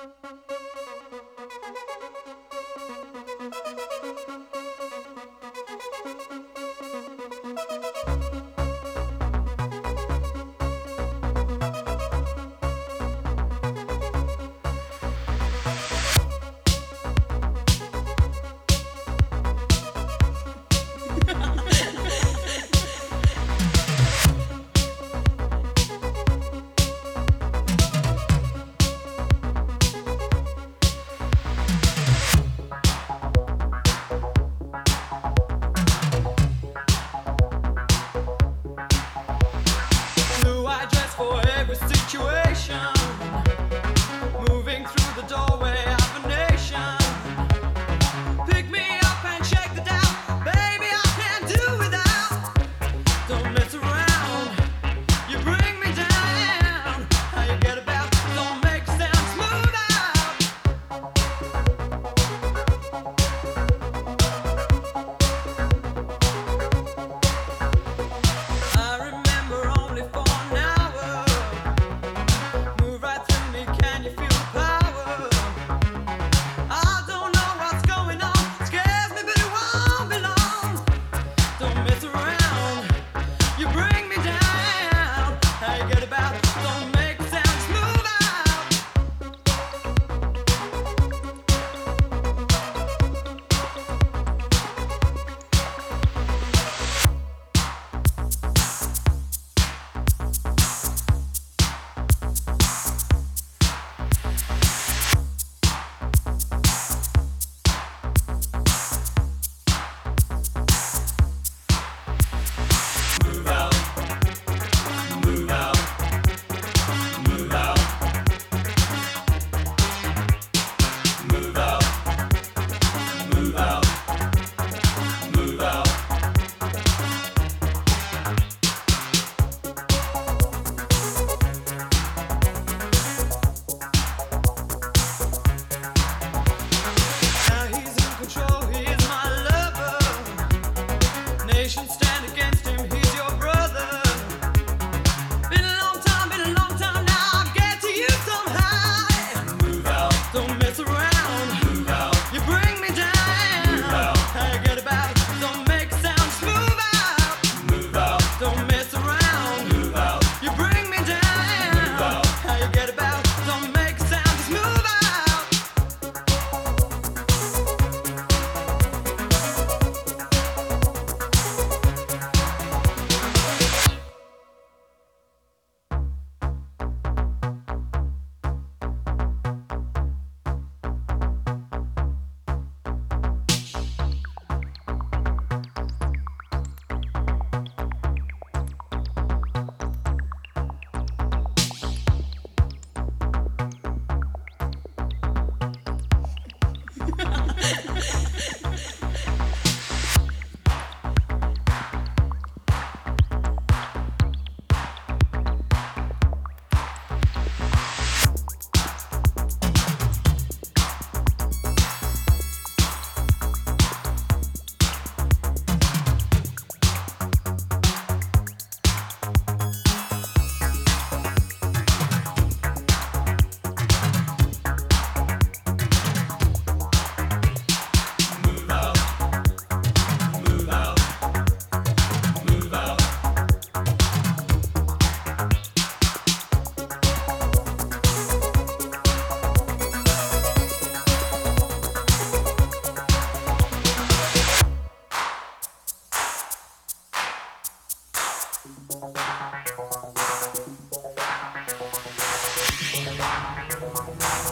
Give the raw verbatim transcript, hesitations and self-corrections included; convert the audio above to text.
Situation, moving through the doorway of a nation. Pick me up and shake the down, baby, I can't do without. Don't mess around, you bring me down. How you get about, don't make sound, smooth out. I remember only for an hour. Can you feel the power? I don't know what's going on. Scares me, but it won't be long. Don't mess around. You bring me down. How you get about? Don't make a sound. Smooth out. Stand against him, he's your brother. Been a long time, been a long time now. I'll get to you somehow. Move out. Don't mess around. Move out. You bring me down. Move out. How you get about? Don't make a sound. Move out. Move out. Don't mess around. Move out. You bring me down. Move out. How you get about? Don't make a sound. Just move out. Thank you.